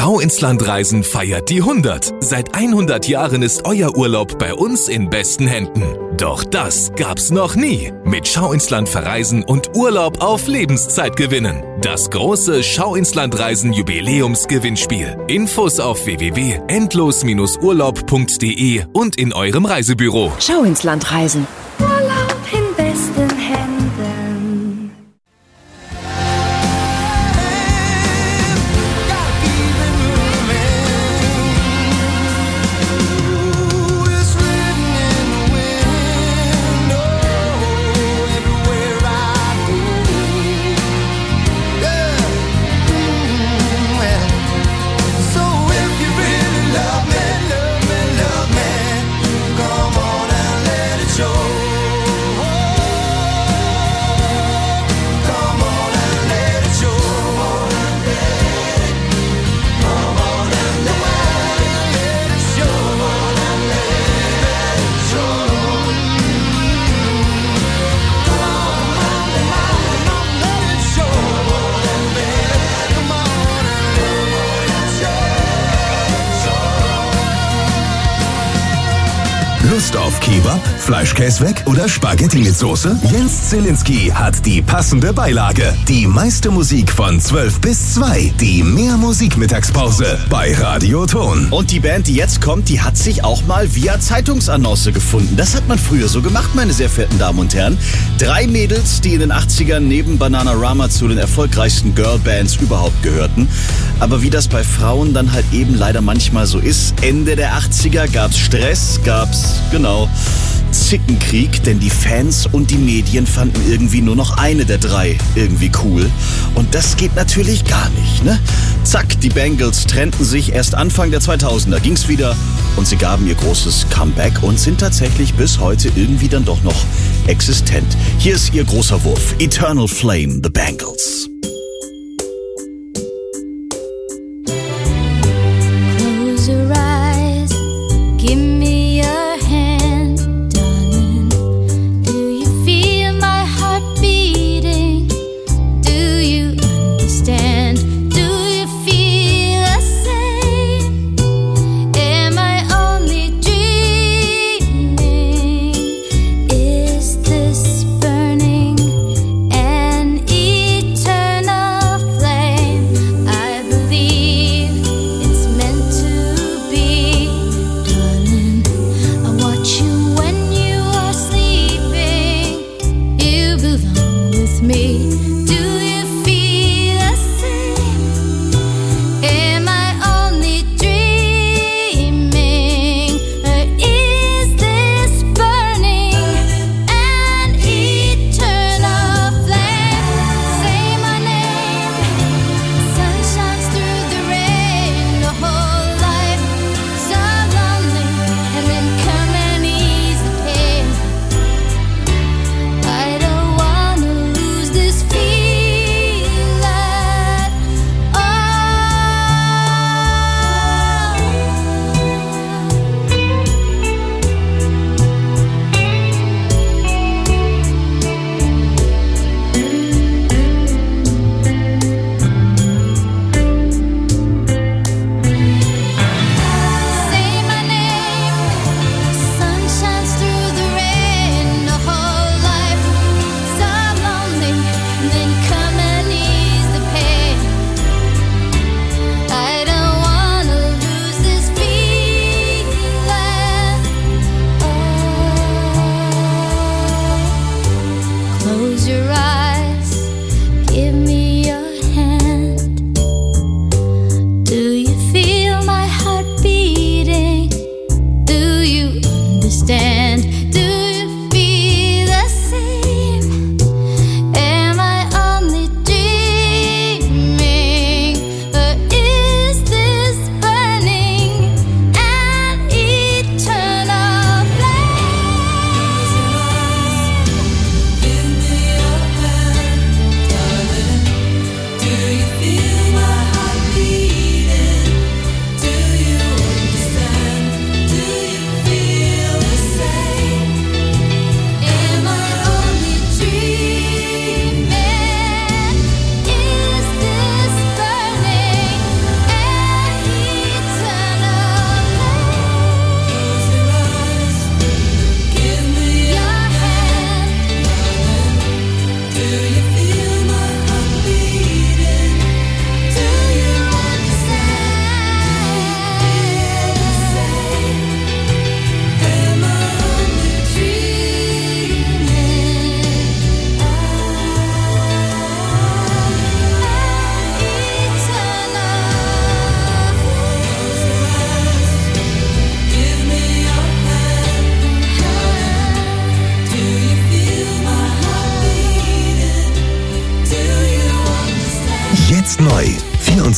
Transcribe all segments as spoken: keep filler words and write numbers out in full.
Schau ins Land Reisen feiert die hundert. Seit hundert Jahren ist euer Urlaub bei uns in besten Händen. Doch das gab's noch nie. Mit Schau ins Land verreisen und Urlaub auf Lebenszeit gewinnen. Das große Schau ins Land Reisen Jubiläumsgewinnspiel. Infos auf w w w punkt endlos urlaub punkt d e und in eurem Reisebüro. Schau ins Land reisen. Urlaub in besten Händen. Lust auf Kebab, Fleischkäse weg oder Spaghetti mit Soße? Jens Zielinski hat die passende Beilage. Die meiste Musik von zwölf bis zwei. Die Mehr Musik Mittagspause bei Radio Ton. Und die Band, die jetzt kommt, die hat sich auch mal via Zeitungsannonce gefunden. Das hat man früher so gemacht, meine sehr verehrten Damen und Herren. Drei Mädels, die in den achtzigern neben Bananarama zu den erfolgreichsten Girlbands überhaupt gehörten. Aber wie das bei Frauen dann halt eben leider manchmal so ist, Ende der achtziger gab's Stress, gab's, genau, Zickenkrieg, denn die Fans und die Medien fanden irgendwie nur noch eine der drei irgendwie cool. Und das geht natürlich gar nicht, ne? Zack, die Bangles trennten sich. Erst Anfang der zweitausender ging's wieder und sie gaben ihr großes Comeback und sind tatsächlich bis heute irgendwie dann doch noch existent. Hier ist ihr großer Wurf. Eternal Flame, The Bangles. Close your eyes, give me your hand, darling. Do you feel my heart beating? Do you understand? Do you feel the same? Am I only dreaming? Is this burning an eternal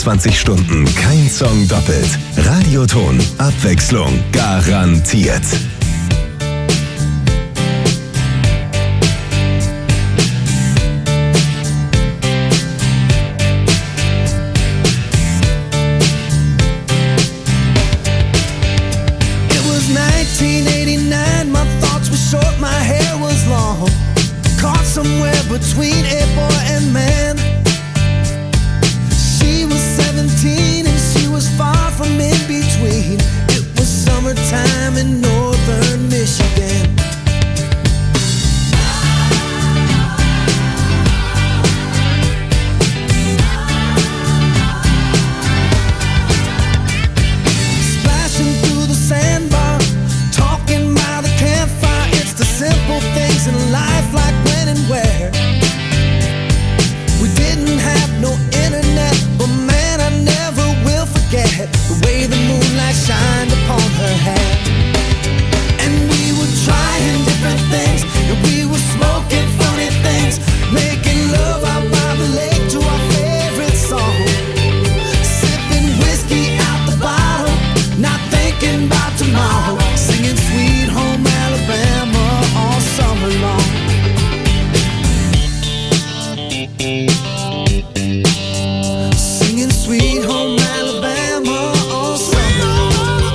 vierundzwanzig Stunden kein Song doppelt. Radioton. Abwechslung garantiert. nineteen eighty-nine, my thoughts were short, my hair was long. Caught somewhere between a boy and man. She was seventeen and she was far from in between. It was summertime in northern Michigan. Splashing through the sandbar, talking by the campfire. It's the simple things in life, like when and where. We didn't have no internet, but man, I never will forget the way the moonlight shined upon her hair. And we were trying different things, and we were smoking funny things, making love out by the lake to our favorite song. Sipping whiskey out the bottle, not thinking about tomorrow, singing Sweet Home Alabama all summer long. Singing Sweet Home Alabama all summer long.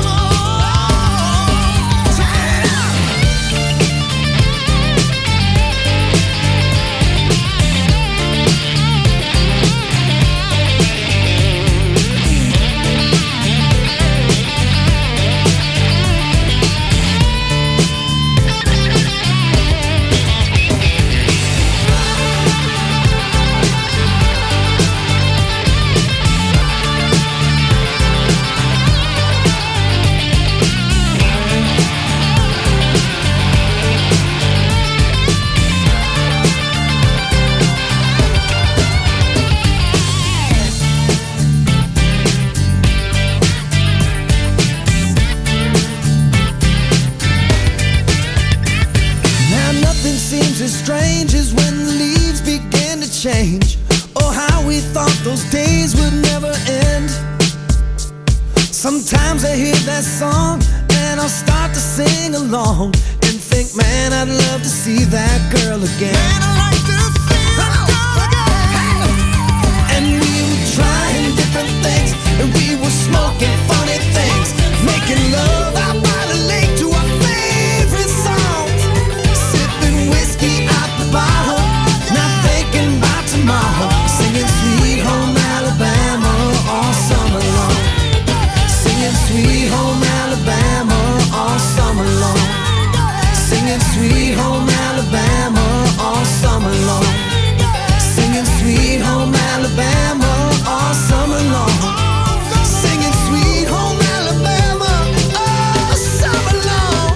Now nothing seems as strange as when the leaves begin to change. Oh, how we thought those days would never end. Sometimes I hear that song and I'll start to sing along and think, man, I'd love to see that girl again. Man, I'd like to see that girl again. And we were trying different things, and we were smoking funny things, making love out by the lake to our favorite songs. Sipping whiskey out the bottle, not thinking about tomorrow, singing Sweet Home Alabama all summer long. Singing Sweet Home Alabama all summer long. Singing Sweet Home Alabama all summer long. Singing Sweet Home Alabama all summer long. Singing Sweet Home Alabama all summer long.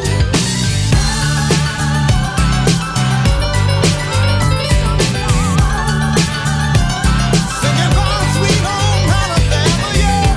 Singing about Sweet Home Alabama, yeah.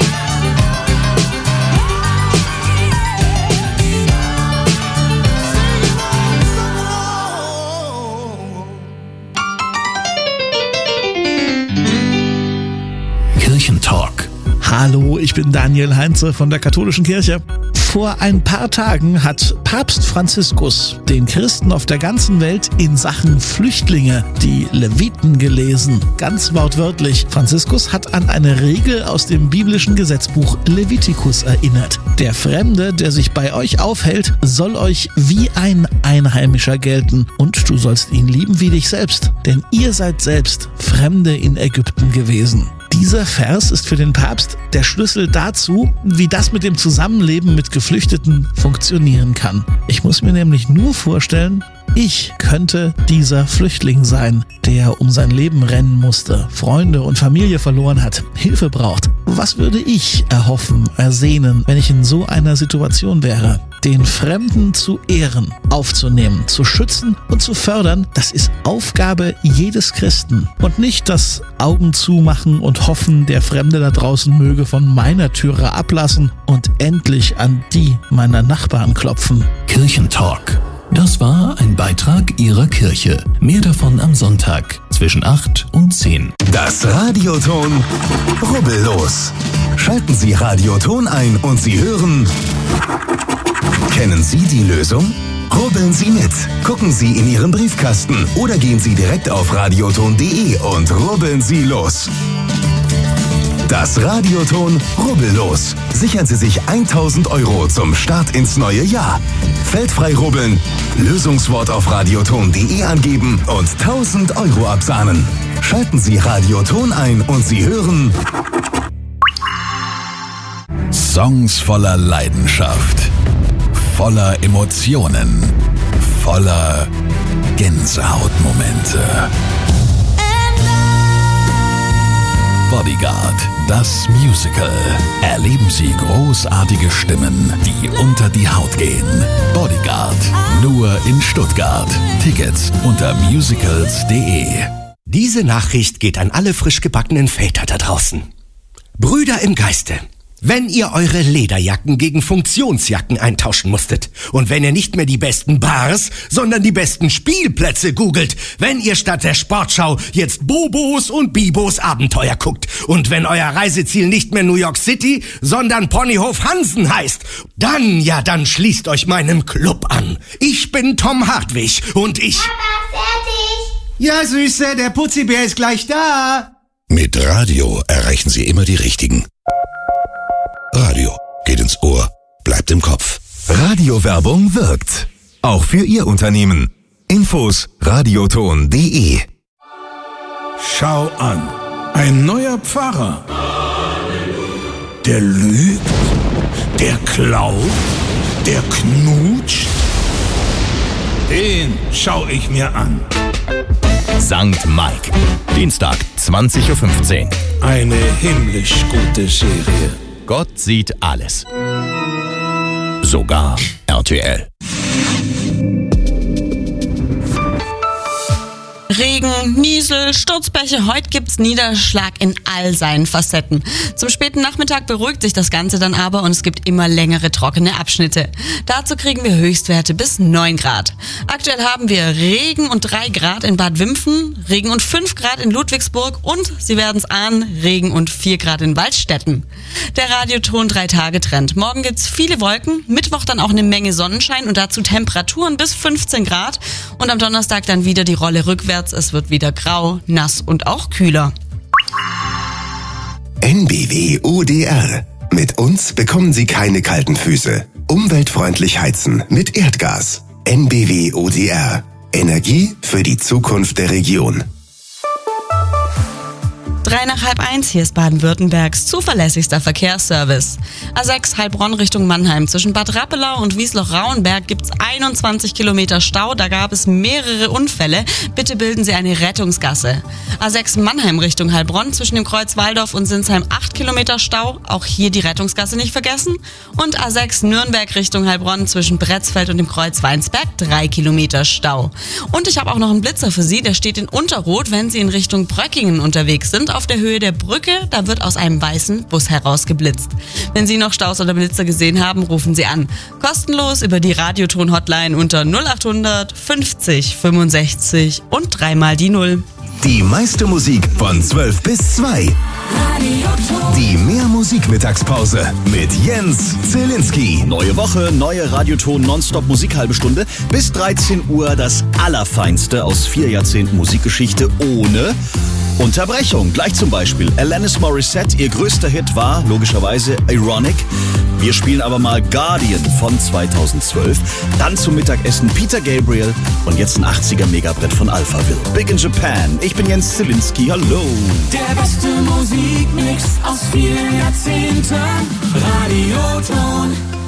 Kirchentalk. Hallo, ich bin Daniel Heinze von der Katholischen Kirche. Vor ein paar Tagen hat Papst Franziskus den Christen auf der ganzen Welt in Sachen Flüchtlinge die Leviten gelesen. Ganz wortwörtlich. Franziskus hat an eine Regel aus dem biblischen Gesetzbuch Levitikus erinnert. Der Fremde, der sich bei euch aufhält, soll euch wie ein Einheimischer gelten. Und du sollst ihn lieben wie dich selbst. Denn ihr seid selbst Fremde in Ägypten gewesen. Dieser Vers ist für den Papst der Schlüssel dazu, wie das mit dem Zusammenleben mit Geflüchteten funktionieren kann. Ich muss mir nämlich nur vorstellen, ich könnte dieser Flüchtling sein, der um sein Leben rennen musste, Freunde und Familie verloren hat, Hilfe braucht. Was würde ich erhoffen, ersehnen, wenn ich in so einer Situation wäre? Den Fremden zu ehren, aufzunehmen, zu schützen und zu fördern, das ist Aufgabe jedes Christen. Und nicht das Augen zumachen und hoffen, der Fremde da draußen möge von meiner Türe ablassen und endlich an die meiner Nachbarn klopfen. Kirchentalk. Das war ein Beitrag Ihrer Kirche. Mehr davon am Sonntag zwischen acht und zehn. Das Radioton Rubbellos. Schalten Sie Radioton ein und Sie hören... Kennen Sie die Lösung? Rubbeln Sie mit. Gucken Sie in Ihren Briefkasten oder gehen Sie direkt auf radioton punkt de und rubbeln Sie los. Das Radioton Rubbellos. Sichern Sie sich tausend Euro zum Start ins neue Jahr. Feldfrei rubbeln, Lösungswort auf radioton punkt de angeben und tausend Euro absahnen. Schalten Sie Radioton ein und Sie hören... Songs voller Leidenschaft, voller Emotionen, voller Gänsehautmomente. Bodyguard, das Musical. Erleben Sie großartige Stimmen, die unter die Haut gehen. Bodyguard, nur in Stuttgart. Tickets unter musicals punkt de. Diese Nachricht geht an alle frisch gebackenen Väter da draußen. Brüder im Geiste. Wenn ihr eure Lederjacken gegen Funktionsjacken eintauschen musstet und wenn ihr nicht mehr die besten Bars, sondern die besten Spielplätze googelt, wenn ihr statt der Sportschau jetzt Bobos und Bibos Abenteuer guckt und wenn euer Reiseziel nicht mehr New York City, sondern Ponyhof Hansen heißt, dann, ja, dann schließt euch meinem Club an. Ich bin Tom Hartwig und ich... Papa, fertig! Ja, Süße, der Putzibär ist gleich da. Mit Radio erreichen Sie immer die Richtigen. Radio geht ins Ohr, bleibt im Kopf. Radiowerbung wirkt. Auch für Ihr Unternehmen. Infos radioton punkt de. Schau an, ein neuer Pfarrer. Der lügt, der klaut, der knutscht. Den schau ich mir an. Sankt Mike. Dienstag, zwanzig Uhr fünfzehn. Eine himmlisch gute Serie. Gott sieht alles. Sogar R T L. Regen, Niesel, Sturzbäche, heute gibt's Niederschlag in all seinen Facetten. Zum späten Nachmittag beruhigt sich das Ganze dann aber und es gibt immer längere trockene Abschnitte. Dazu kriegen wir Höchstwerte bis neun Grad. Aktuell haben wir Regen und drei Grad in Bad Wimpfen, Regen und fünf Grad in Ludwigsburg und, Sie werden's ahnen, Regen und vier Grad in Waldstätten. Der Radioton drei Tage Trend. Morgen gibt's viele Wolken, Mittwoch dann auch eine Menge Sonnenschein und dazu Temperaturen bis fünfzehn Grad und am Donnerstag dann wieder die Rolle rückwärts. Es wird wieder grau, nass und auch kühler. N B W O D R. Mit uns bekommen Sie keine kalten Füße. Umweltfreundlich heizen mit Erdgas. N B W O D R. Energie für die Zukunft der Region. Drei nach halb eins, hier ist Baden-Württembergs zuverlässigster Verkehrsservice. A sechs Heilbronn Richtung Mannheim. Zwischen Bad Rappelau und Wiesloch-Rauenberg gibt's einundzwanzig Kilometer Stau. Da gab es mehrere Unfälle. Bitte bilden Sie eine Rettungsgasse. A sechs Mannheim Richtung Heilbronn. Zwischen dem Kreuz Waldorf und Sinsheim acht Kilometer Stau. Auch hier die Rettungsgasse nicht vergessen. Und A sechs Nürnberg Richtung Heilbronn. Zwischen Bretzfeld und dem Kreuz Weinsberg drei Kilometer Stau. Und ich habe auch noch einen Blitzer für Sie. Der steht in Unterrot, wenn Sie in Richtung Bröckingen unterwegs sind. Auf der Höhe der Brücke, da wird aus einem weißen Bus herausgeblitzt. Wenn Sie noch Staus oder Blitzer gesehen haben, rufen Sie an. Kostenlos über die Radioton-Hotline unter null acht hundert fünfzig fünfundsechzig und dreimal die Null. Die meiste Musik von zwölf bis zwei. Die Mehr-Musik-Mittagspause mit Jens Zielinski. Neue Woche, neue Radioton Nonstop Musik halbe Stunde. Bis dreizehn Uhr das Allerfeinste aus vier Jahrzehnten Musikgeschichte ohne Unterbrechung. Gleich zum Beispiel Alanis Morissette. Ihr größter Hit war logischerweise Ironic. Wir spielen aber mal Guardian von zweitausendzwölf. Dann zum Mittagessen Peter Gabriel und jetzt ein achtziger Megabrett von Alphaville. Big in Japan. Ich bin Jens Zielinski. Hallo. Der beste Musikmix aus vier Jahrzehnten. Radioton.